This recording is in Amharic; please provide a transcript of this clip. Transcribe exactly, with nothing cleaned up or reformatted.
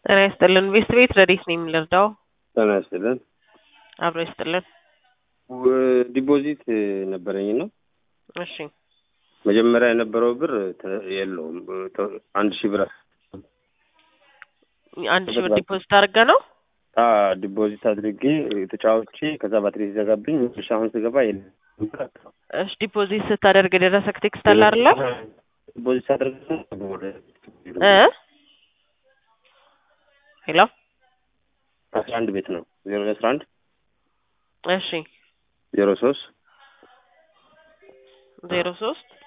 ጤና ይስጥልን ቤት ቤት ረዲስ ነኝ የምልርዳው ጤና ይስጥልን አብሮ ይስጥልን ዲፖዚት ነበረኝ ነው እሺ መጀመሪያ የነበረው ብር የለውም አንድ ሺህ ብር አንድ ሺህ ብር ዲፖዚት አድርገ ነው አ ዲፖዚት አድርጌ ተጫውቼ ከዛ ባትሪ ዘጋብኝ ሻሁን ስገባ የለም እሺ ዲፖዚት ስታደርግ ደረሰክ ቴክስት አለ አይደል ዲፖዚት አድርጌ እ ሄሎ አስራ አንድ ቤት ነው ዜሮ አስራ አንድ እሺ ዜሮ ሶስት ዜሮ ሶስት